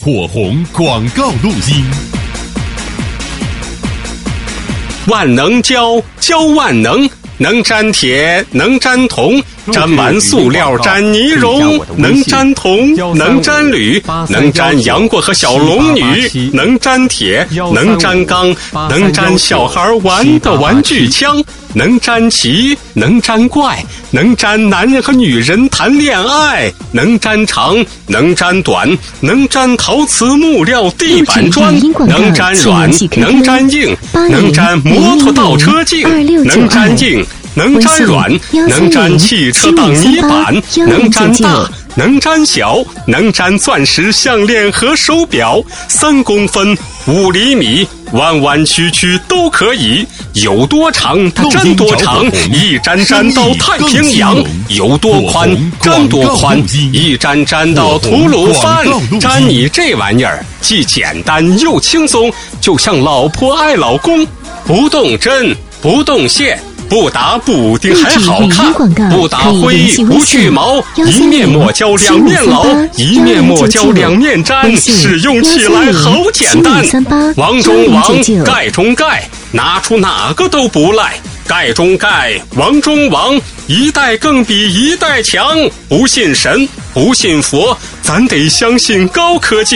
火红广告录音。 万能胶，胶万能，能粘铁，能粘铜，粘完塑料粘泥绒，能粘铜，能粘铝，能粘杨过和小龙女，能粘铁，能粘钢，能粘小孩玩的玩具枪，能粘齐，能粘怪，能粘男人和女人谈恋爱，能粘长，能粘短，能粘陶瓷木料地板砖，能粘软，能粘硬，能粘摩托倒车镜，能粘硬，能粘软，能粘汽车挡泥板，能粘大，能粘小，能粘钻石项链和手表，3公分、5厘米，弯弯曲曲都可以，有多长粘多长，一粘粘到太平洋；有多宽粘多宽，一粘粘到吐鲁番。粘你这玩意儿既简单又轻松，就像老婆爱老公，不动针，不动线，不打补丁还好看，不打灰不去毛，一面抹胶两面牢，一面抹胶两面粘，使用起来好简单。王中王，盖中盖，拿出哪个都不赖。盖中盖，王中王，一代更比一代强。不信神，不信佛，咱得相信高科技。